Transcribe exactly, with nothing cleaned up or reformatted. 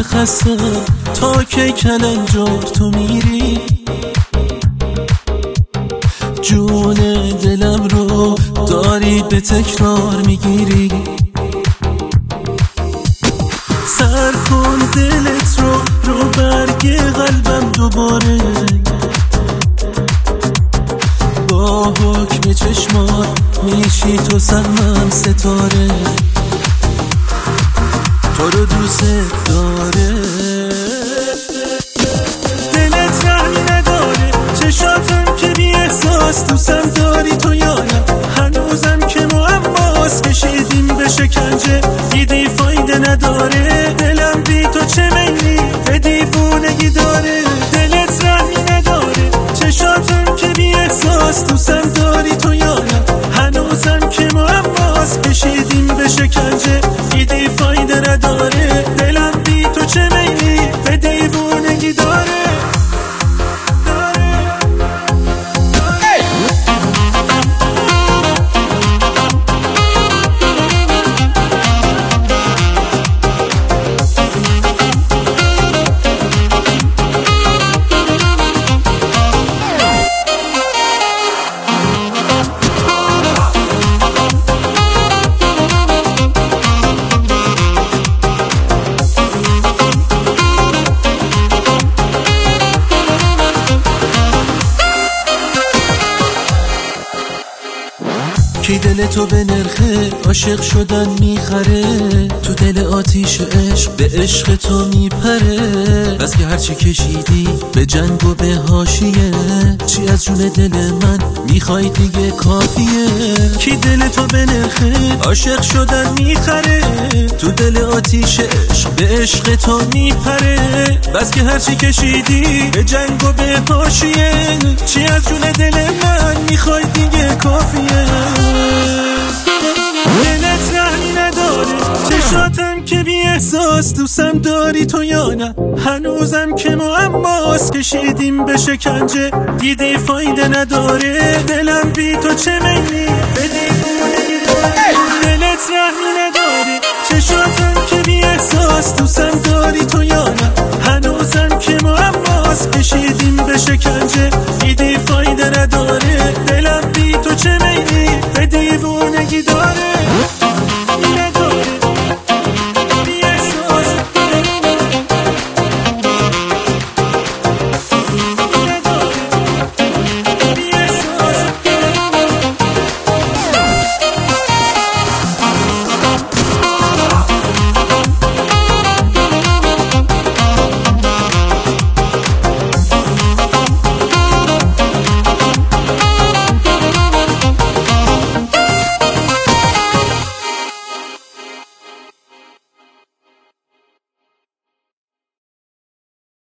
خسته تا که کلنجار تو میری، جون دلم رو داری به تکرار میگیری. سر کن دلت رو رو برگ قلبم دوباره، با حکم چشمات میشی تو سرمم ستاره، تو رو دوست داره. دلت رحمی نداره، چشاتم که بی احساس دوستم داری تو یارم، هنوزم که معماست کشیدیم به شکنجه دیدی فایده نداره، دلم بی تو چه میلی به دیوونگی داره. دلت رحمی نداره، چشاتم که بی احساس دوستم داری تو یارم، هنوزم که معماست کشیدیم به شکنجه دیدی فایده نداره، دلم بی تو چه میلی به دیوونگی داره. کی دل تو به نرخه عاشق شدن میخره، تو دل آتیش عشق به عشق تو میپره، بس که هرچی کشیدی به جنگ و به حاشیه، چی از جون دل من میخوای دیگه کافیه. کی دل تو به نرخه عاشق شدن میخره، تو دل آتیش عشق به عشق تو میپره، بس که هرچی کشیدی به جنگ و به حاشیه، چی از جون دل من میخوای دیگه کافیه. دلت رحمی نداره، چشاتم که بی احساس دوستم داری تو یا نه، هنوزم که معماست کشیدیم به شکنجه دیدی فایده نداره، دلم بی تو چه میلی به دیوونگی داره. دلت رحمی نداره، چشاتم که بی احساس دوستم داری تو یا نه، هنوزم که معماست کشیدیم به شکنجه دیدی فایده نداره، دلم بی تو چه میلی به دیوونگی داره.